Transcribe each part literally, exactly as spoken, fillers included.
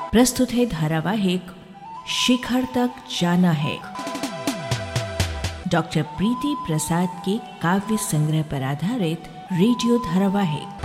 प्रस्तुत है धारावाहिक शिखर तक जाना है, डॉक्टर प्रीति प्रसाद के काव्य संग्रह पर आधारित रेडियो धारावाहिक।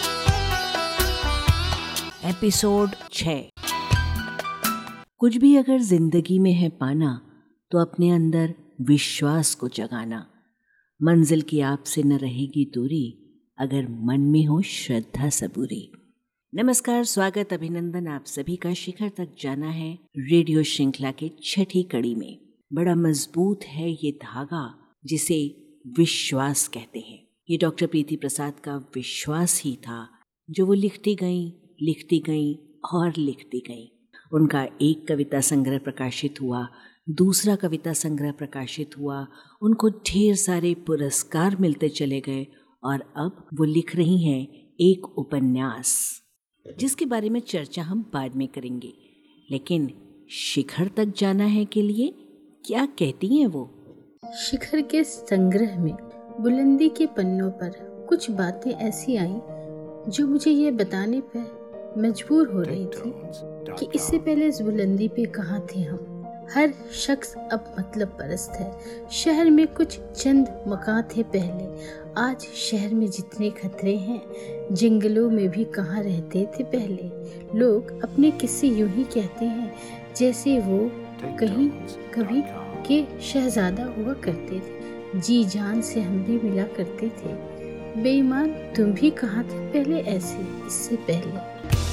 एपिसोड छह। कुछ भी अगर जिंदगी में है पाना तो अपने अंदर विश्वास को जगाना। मंजिल की आपसे न रहेगी दूरी अगर मन में हो श्रद्धा सबूरी। नमस्कार, स्वागत, अभिनंदन आप सभी का शिखर तक जाना है रेडियो श्रृंखला के छठी कड़ी में। बड़ा मजबूत है ये धागा जिसे विश्वास कहते हैं। ये डॉक्टर प्रीति प्रसाद का विश्वास ही था जो वो लिखती गई लिखती गई और लिखती गई। उनका एक कविता संग्रह प्रकाशित हुआ, दूसरा कविता संग्रह प्रकाशित हुआ, उनको ढेर सारे पुरस्कार मिलते चले गए और अब वो लिख रही हैं एक उपन्यास जिसके बारे में चर्चा हम बाद में करेंगे। लेकिन शिखर तक जाना है के लिए क्या कहती हैं वो? शिखर के संग्रह में बुलंदी के पन्नों पर कुछ बातें ऐसी आईं जो मुझे ये बताने पर मजबूर हो रही थी कि इससे पहले इस बुलंदी पे कहाँ थे हम। हर शख्स अब मतलब परस्त है। शहर में कुछ चंद मकान थे पहले, आज शहर में जितने खतरे हैं जंगलों में भी कहाँ रहते थे पहले। लोग अपने किस्से यूं ही कहते हैं जैसे वो कहीं कभी के शहजादा हुआ करते थे, जी जान से हम भी मिला करते थे। बेईमान तुम भी कहाँ थे पहले ऐसे, इससे पहले।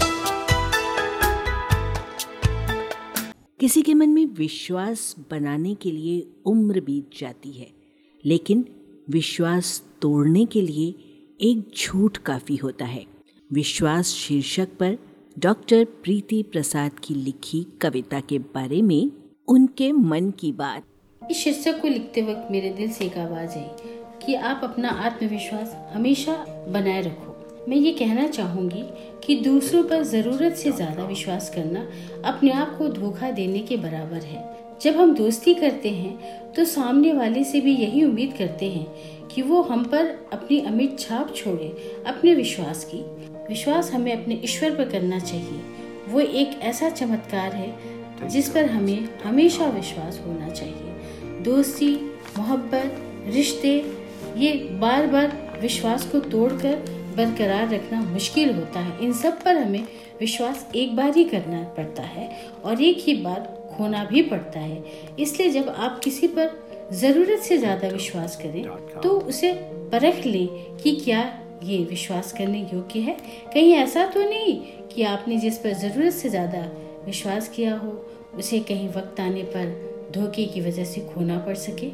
किसी के मन में विश्वास बनाने के लिए उम्र बीत जाती है, लेकिन विश्वास तोड़ने के लिए एक झूठ काफी होता है। विश्वास शीर्षक पर डॉक्टर प्रीति प्रसाद की लिखी कविता के बारे में उनके मन की बात। इस शीर्षक को लिखते वक्त मेरे दिल से एक आवाज आई कि आप अपना आत्मविश्वास हमेशा बनाए रखो। मैं ये कहना चाहूँगी कि दूसरों पर ज़रूरत से ज़्यादा विश्वास करना अपने आप को धोखा देने के बराबर है। जब हम दोस्ती करते हैं तो सामने वाले से भी यही उम्मीद करते हैं कि वो हम पर अपनी अमिट छाप छोड़े। अपने विश्वास की विश्वास हमें अपने ईश्वर पर करना चाहिए। वो एक ऐसा चमत्कार है जिस पर हमें हमेशा विश्वास होना चाहिए। दोस्ती, मोहब्बत, रिश्ते, ये बार बार विश्वास को तोड़कर बरकरार रखना मुश्किल होता है। इन सब पर हमें विश्वास एक बार ही करना पड़ता है और एक ही बार खोना भी पड़ता है। इसलिए जब आप किसी पर जरूरत से ज्यादा विश्वास करें तो उसे परख लें कि क्या ये विश्वास करने योग्य है। कहीं ऐसा तो नहीं कि आपने जिस पर जरूरत से ज्यादा विश्वास किया हो उसे कहीं वक्त आने पर धोखे की वजह से खोना पड़ सके।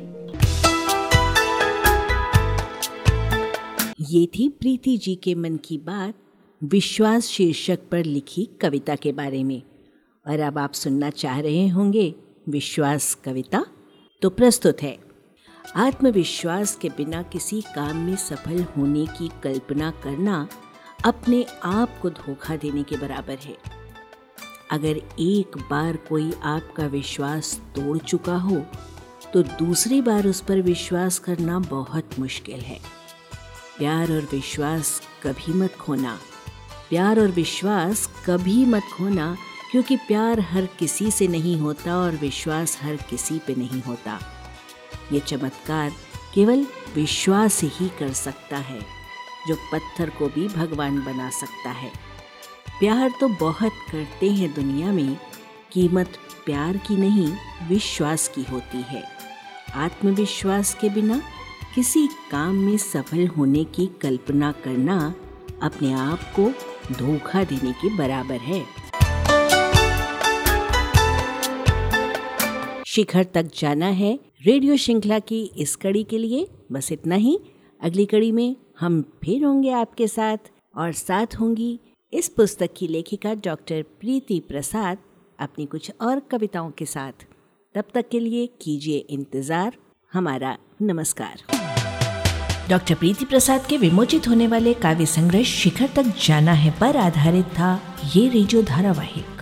ये थी प्रीति जी के मन की बात विश्वास शीर्षक पर लिखी कविता के बारे में। और अब आप सुनना चाह रहे होंगे विश्वास कविता, तो प्रस्तुत है। आत्मविश्वास के बिना किसी काम में सफल होने की कल्पना करना अपने आप को धोखा देने के बराबर है। अगर एक बार कोई आपका विश्वास तोड़ चुका हो तो दूसरी बार उस पर विश्वास करना बहुत मुश्किल है। प्यार और विश्वास कभी मत खोना, प्यार और विश्वास कभी मत खोना, क्योंकि प्यार हर किसी से नहीं होता और विश्वास हर किसी पे नहीं होता। ये चमत्कार केवल विश्वास ही कर सकता है जो पत्थर को भी भगवान बना सकता है। प्यार तो बहुत करते हैं दुनिया में, कीमत प्यार की नहीं विश्वास की होती है। आत्मविश्वास के बिना किसी काम में सफल होने की कल्पना करना अपने आप को धोखा देने के बराबर है। शिखर तक जाना है रेडियो श्रृंखला की इस कड़ी के लिए बस इतना ही। अगली कड़ी में हम फिर होंगे आपके साथ और साथ होंगी इस पुस्तक की लेखिका डॉक्टर प्रीति प्रसाद अपनी कुछ और कविताओं के साथ। तब तक के लिए कीजिए इंतजार। हमारा नमस्कार। डॉक्टर प्रीति प्रसाद के विमोचित होने वाले काव्य संग्रह शिखर तक जाना है पर आधारित था ये रेडियो धारावाहिक।